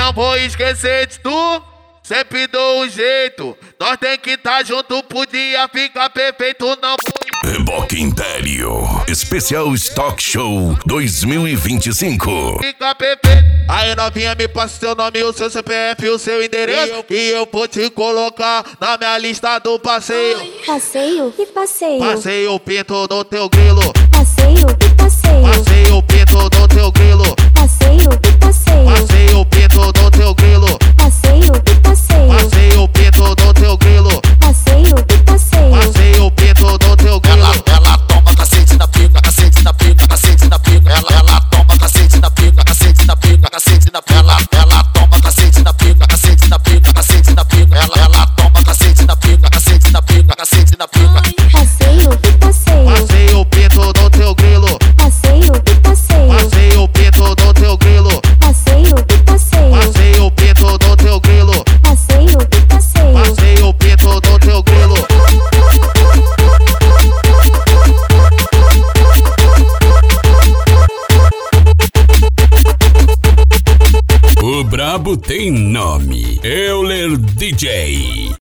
não vou esquecer de tu. Sempre dou um jeito, nós tem que tá junto, podia ficar perfeito, não vou. Reboque Império Especial Stock Show 2025. Fica perfeito. Aí novinha, me passa seu nome, o seu CPF, o seu endereço e eu vou te colocar na minha lista do passeio. Passeio? Que passeio? Passeio o pinto no teu grilo. Passeio? Que passeio? Passeio o pinto no teu grilo. Passeio? Que passeio? Passeio o pinto no teu grilo. Passeio? Que passeio? Passeio o pinto no teu grilo. Passeio? Que passeio? Passeio o pinto no teu grilo. Ela toma cacete na pica, cacete na pica, cacete na pica. Ela toma cacete na pica, cacete na pica, cacete na pica. Ela toma cacete na pica, cacete na pica, cacete na pica. Ela toma cacete na pica, cacete na pica, cacete na pica. Passeio? Que passeio? Passeio o pinto no teu grilo. Passeio? Que passeio? Passeio o pinto no teu grilo. Passeio? Que passeio? Passeio o pinto no teu grilo. Passeio? Que passeio? Passeio o pinto no teu grilo. O brabo tem nome. Euler DJ.